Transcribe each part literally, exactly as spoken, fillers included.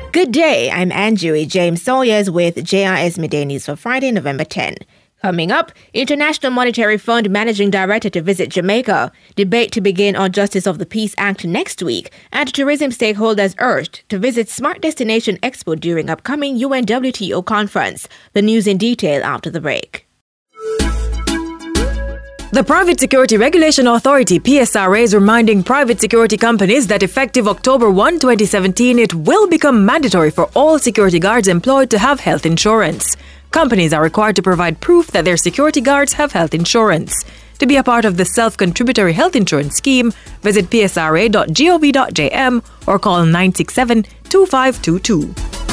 Good day, I'm Anjui James Sawyers with J I S Midday News for Friday, November tenth. Coming up, International Monetary Fund Managing Director to visit Jamaica, debate to begin on Justice of the Peace Act next week, and tourism stakeholders urged to visit Smart Destination Expo during upcoming U N W T O conference. The news in detail after the break. The Private Security Regulation Authority, P S R A, is reminding private security companies that effective October first, twenty seventeen, it will become mandatory for all security guards employed to have health insurance. Companies are required to provide proof that their security guards have health insurance. To be a part of the self-contributory health insurance scheme, visit p s r a dot gov dot j m or call nine six seven, two five two two.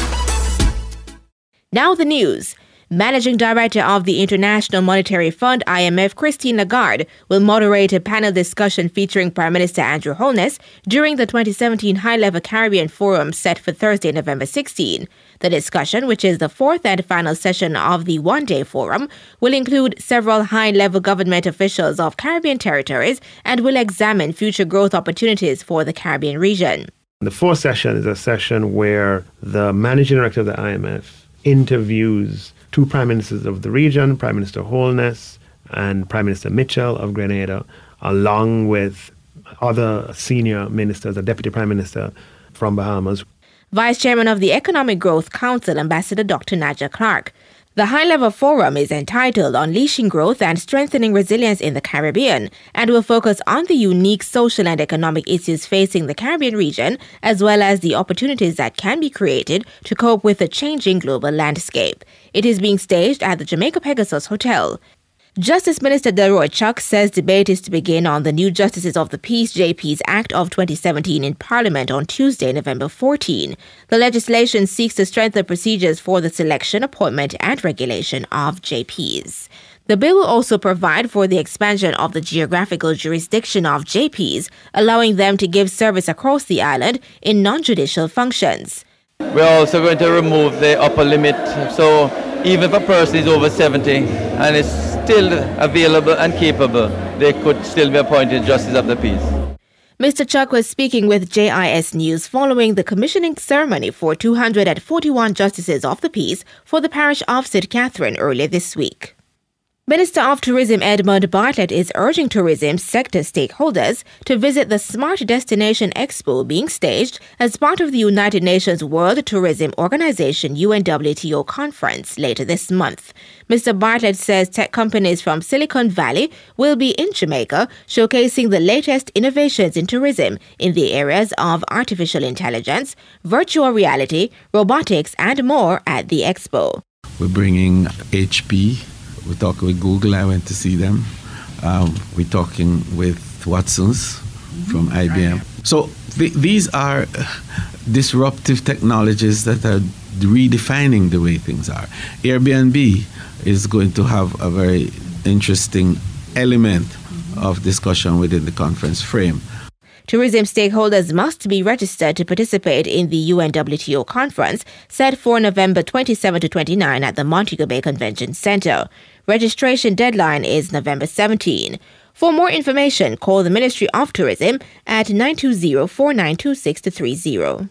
Now the news. Managing Director of the International Monetary Fund, I M F, Christine Lagarde, will moderate a panel discussion featuring Prime Minister Andrew Holness during the twenty seventeen High-Level Caribbean Forum set for Thursday, November sixteenth. The discussion, which is the fourth and final session of the one-day forum, will include several high-level government officials of Caribbean territories and will examine future growth opportunities for the Caribbean region. The fourth session is a session where the Managing Director of the I M F interviews two prime ministers of the region, Prime Minister Holness and Prime Minister Mitchell of Grenada, along with other senior ministers, a deputy prime minister from Bahamas. Vice Chairman of the Economic Growth Council, Ambassador Doctor Nadja Clark. The high-level forum is entitled Unleashing Growth and Strengthening Resilience in the Caribbean and will focus on the unique social and economic issues facing the Caribbean region, as well as the opportunities that can be created to cope with the changing global landscape. It is being staged at the Jamaica Pegasus Hotel. Justice Minister Delroy Chuck says debate is to begin on the new Justices of the Peace J Ps Act of twenty seventeen in Parliament on Tuesday, November fourteenth. The legislation seeks to strengthen procedures for the selection, appointment, and regulation of J Ps. The bill will also provide for the expansion of the geographical jurisdiction of J Ps, allowing them to give service across the island in non-judicial functions. We're also going to remove the upper limit, so even if a person is over seventy and is still available and capable, they could still be appointed Justice of the Peace. Mister Chuck was speaking with J I S News following the commissioning ceremony for two hundred forty-one Justices of the Peace for the parish of Saint Catherine earlier this week. Minister of Tourism Edmund Bartlett is urging tourism sector stakeholders to visit the Smart Destination Expo being staged as part of the United Nations World Tourism Organization U N W T O conference later this month. Mister Bartlett says tech companies from Silicon Valley will be in Jamaica showcasing the latest innovations in tourism in the areas of artificial intelligence, virtual reality, robotics, and more at the expo. We're bringing H P. We're talking with Google. I went to see them. Um, we're talking with Watson's from I B M. So th- these are disruptive technologies that are redefining the way things are. Airbnb is going to have a very interesting element of discussion within the conference frame. Tourism stakeholders must be registered to participate in the U N W T O conference set for November twenty-seventh to twenty-ninth at the Montego Bay Convention Center. Registration deadline is November seventeenth. For more information, call the Ministry of Tourism at nine two zero, four nine two, six two three zero.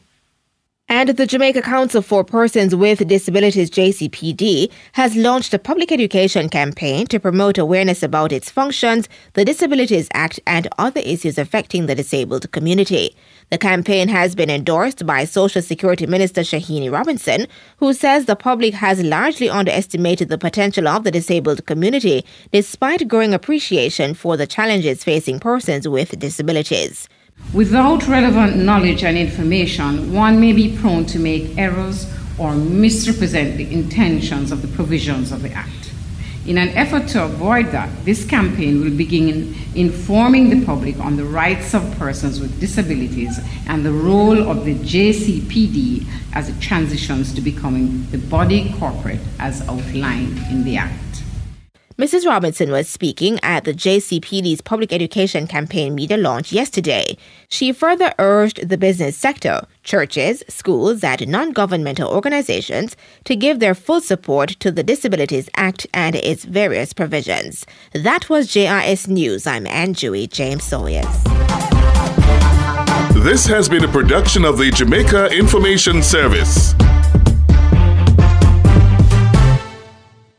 And the Jamaica Council for Persons with Disabilities, J C P D, has launched a public education campaign to promote awareness about its functions, the Disabilities Act, and other issues affecting the disabled community. The campaign has been endorsed by Social Security Minister Shahini Robinson, who says the public has largely underestimated the potential of the disabled community, despite growing appreciation for the challenges facing persons with disabilities. Without relevant knowledge and information, one may be prone to make errors or misrepresent the intentions of the provisions of the Act. In an effort to avoid that, this campaign will begin informing the public on the rights of persons with disabilities and the role of the J C P D as it transitions to becoming the body corporate as outlined in the Act. Missus Robinson was speaking at the J C P D's public education campaign media launch yesterday. She further urged the business sector, churches, schools, and non-governmental organizations to give their full support to the Disabilities Act and its various provisions. That was J I S News. I'm Anjui James Sawyers. This has been a production of the Jamaica Information Service.